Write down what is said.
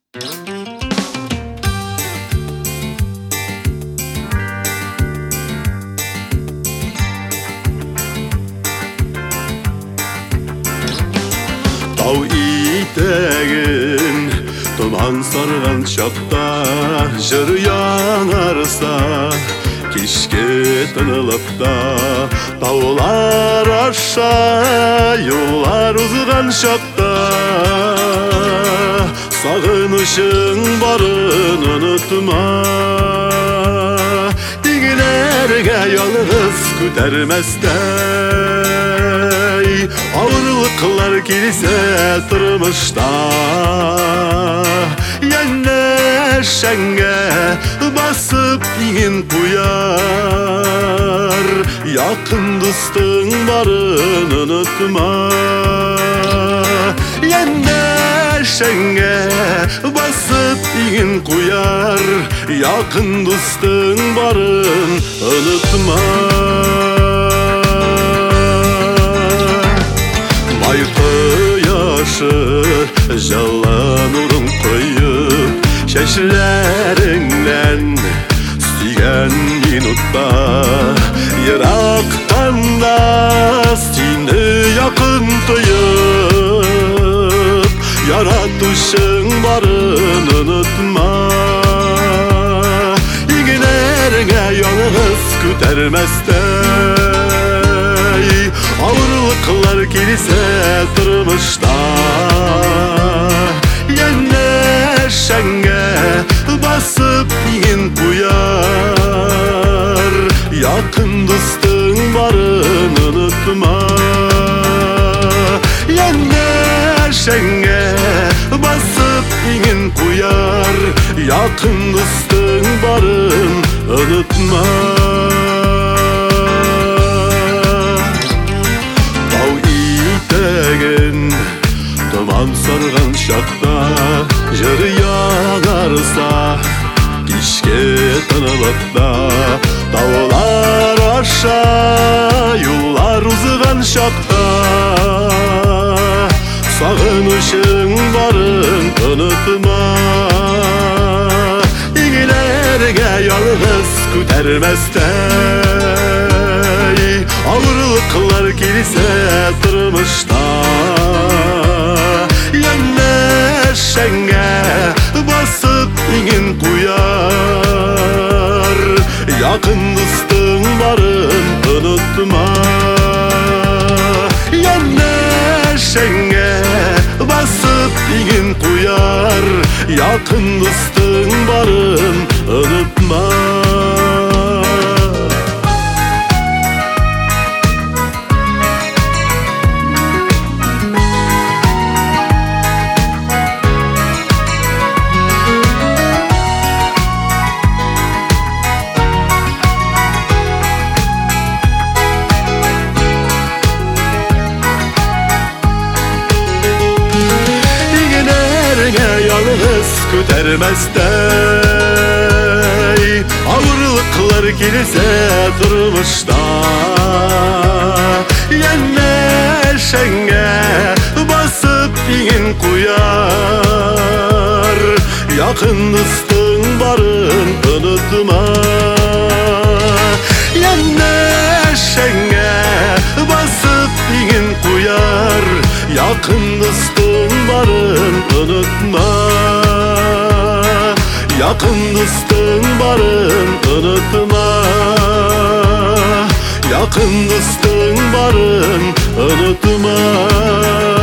Тау итегін тұман сарған шақта жыр яңарса, кешке тынылыпта таулар аша юлар узған шақта, сағынышың барын ұнытма. Игілерге ялғыз көтерместей, ауырлықлар келсе тұрмышта, янәшәңге басып иңін қуяр, якын достың барын ұнытма. Янәшәңге басып иңін қуяр, якын достың барын ұнытма. Ай құяшы жалын ұрын қойып, шәшілеріңнен сүйген минутта, ерақтан да сені якын тойып, яратушың барын ұнытма. Игілеріңе ялғыз көтерместей, ауырлықлар келсе тұрмышта, янәшәңге басып иңін қуяр, якын достың барын ұнытма. Янәшәңге басып иңін қуяр, якын достың барын ұнытма. Тұман сарған шақта жыр яңарса, кешке тынылыпта таулар аша юлар узған шақта, сағынышың барын ұнытма. Игілерге ялғыз көтерместей, ауырлықлар келсе тұрмышта, янәшәңге басып иңін қуяр, якын достың барын ұнытма. Янәшәңге басып иңін қуяр, якын достың барын ұнытма. Ялғыз көтерместей, ауырлықлар келсе тұрмышта, янәшәңге басып иңін қуяр, якын достың барын ұнытма. Янәшәңге басып иңін қуяр, якын достың барын ұнытма. Якын достың барын ұнытма. Якын достың барын ұнытма.